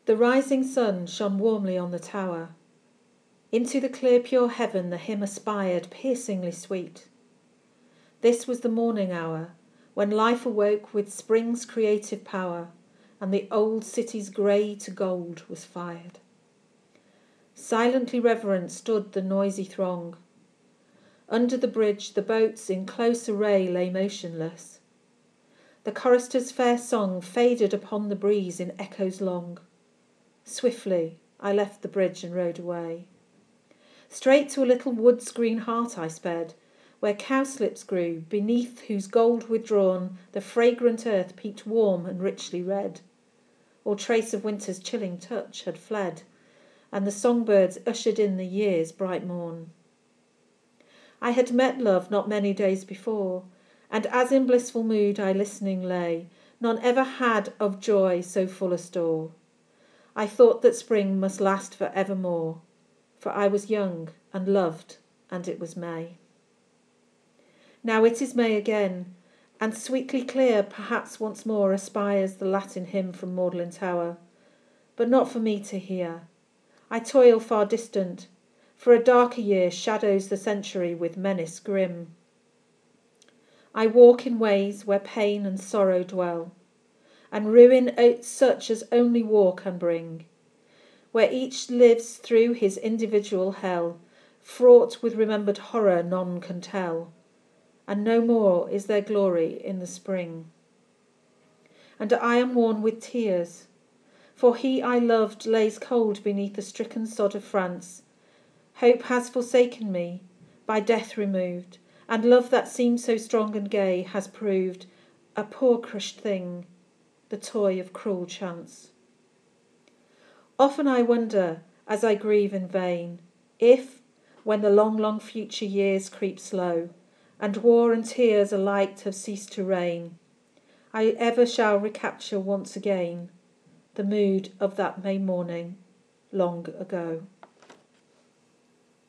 The rising sun shone warmly on the tower. Into the clear pure heaven the hymn aspired, piercingly sweet. This was the morning hour, when life awoke with spring's creative power, and the old city's grey to gold was fired. Silently reverent stood the noisy throng. Under the bridge the boats in close array lay motionless. The chorister's fair song faded upon the breeze in echoes long. Swiftly I left the bridge and rode away. Straight to a little wood's green heart I sped, where cowslips grew, beneath whose gold withdrawn the fragrant earth peeped warm and richly red. All trace of winter's chilling touch had fled, and the songbirds ushered in the year's bright morn. I had met love not many days before, and as in blissful mood I listening lay, none ever had of joy so full a store. I thought that spring must last for evermore, for I was young and loved, and it was May. Now it is May again, and sweetly clear perhaps once more aspires the Latin hymn from Magdalen Tower, but not for me to hear. I toil far distant, for a darker year shadows the century with menace grim. I walk in ways where pain and sorrow dwell, and ruin such as only war can bring, where each lives through his individual hell, fraught with remembered horror none can tell, and no more is there glory in the spring. And I am worn with tears, for he I loved lays cold beneath the stricken sod of France. Hope has forsaken me, by death removed, and love that seemed so strong and gay has proved a poor crushed thing, the toy of cruel chance. Often I wonder, as I grieve in vain, if, when the long, long future years creep slow, and war and tears alike have ceased to reign, I ever shall recapture once again the mood of that May morning long ago.